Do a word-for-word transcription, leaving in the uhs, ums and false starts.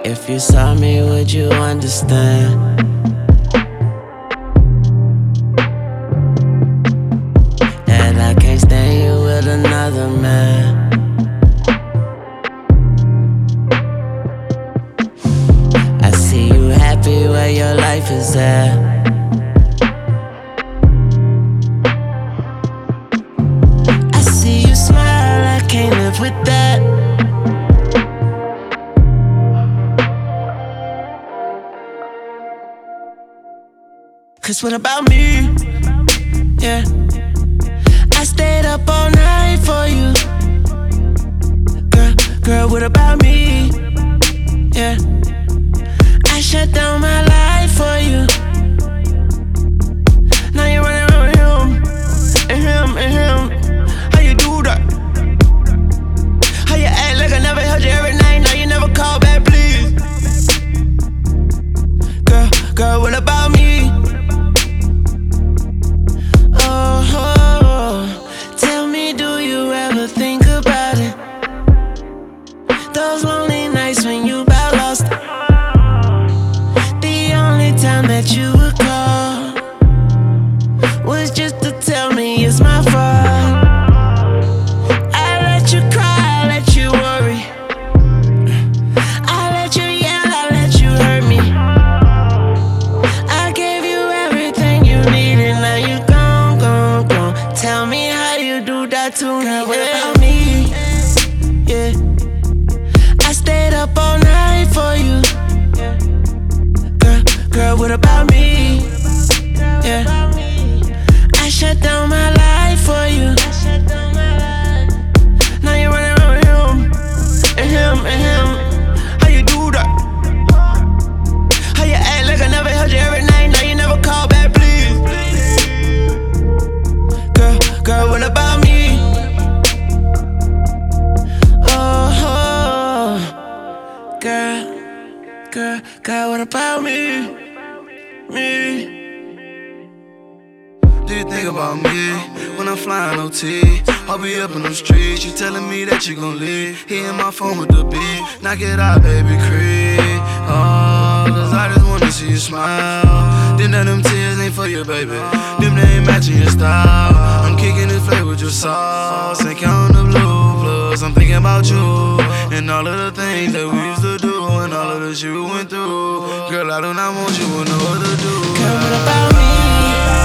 If you saw me, would you understand? That I can't stand you with another man. I see you happy where your life is at. I see you smile, I can't live with that. Cause what about me? Yeah, I stayed up all night for you. Girl, girl, what about me? Yeah, I shut down my life for you. Now you're running around with him, and him, and him. How you do that? How you act like I never held you every night? Now you never call back, please. Girl, girl, what about me? Those lonely nights when you about lost. The only time that you would call was just to tell me it's my fault. I let you cry, I let you worry, I let you yell, I let you hurt me. I gave you everything you needed, now you gone, gone, gone. Tell me how you do that to me. Girl, what about me? Yeah, stayed up all night for you. Girl, girl, what about me? Yeah, I shut down my life for you. Now you're running around with him, and him, and him. How you do that? How you act like I never held you every night? Now you never call back, please. Girl, girl, what about me? Girl, girl, girl, what about me? Me? Do you think about me when I'm flying O T? I'll be up in the streets, you telling me that you gon' leave. Hitting my phone with the beat, knock it out, baby, creep. Oh, cause I just wanna see you smile. Then that them tears ain't for you, baby. Them they ain't matching your style. I'm kicking this flavor with your sauce and counting the blue plus. I'm thinking about you and all of the things that we used to do and all of the shit we went through. Girl, I do not want you with no other dude. Girl, what about me?